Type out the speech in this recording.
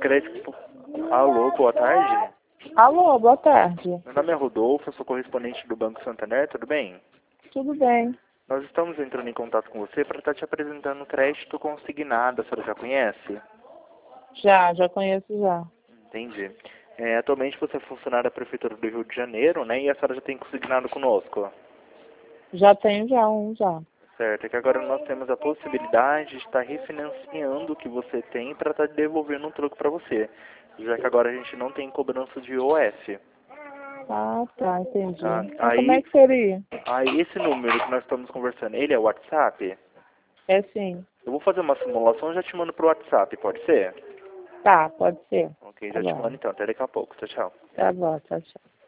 crédito. Alô, boa tarde. Alô, boa tarde. Meu nome é Rodolfo, eu sou correspondente do Banco Santander, tudo bem? Tudo bem? Nós estamos entrando em contato com você para estar te apresentando um crédito consignado, a senhora já conhece? Já conheço já. Entendi. Atualmente você é funcionário da Prefeitura do Rio de Janeiro, né? E a senhora já tem consignado conosco. Já tenho já. Certo, é que agora nós temos a possibilidade de estar refinanciando o que você tem para estar devolvendo um troco para você. Já que agora a gente não tem cobrança de IOF. Ah, tá, entendi. Tá? Mas como é que seria? Aí esse número que nós estamos conversando, ele é o WhatsApp? É sim. Eu vou fazer uma simulação e já te mando pro WhatsApp, pode ser? Tá, pode ser. Ok, Tá já te mando bom. então, até daqui a pouco. Tchau, tchau. Tá bom, tchau.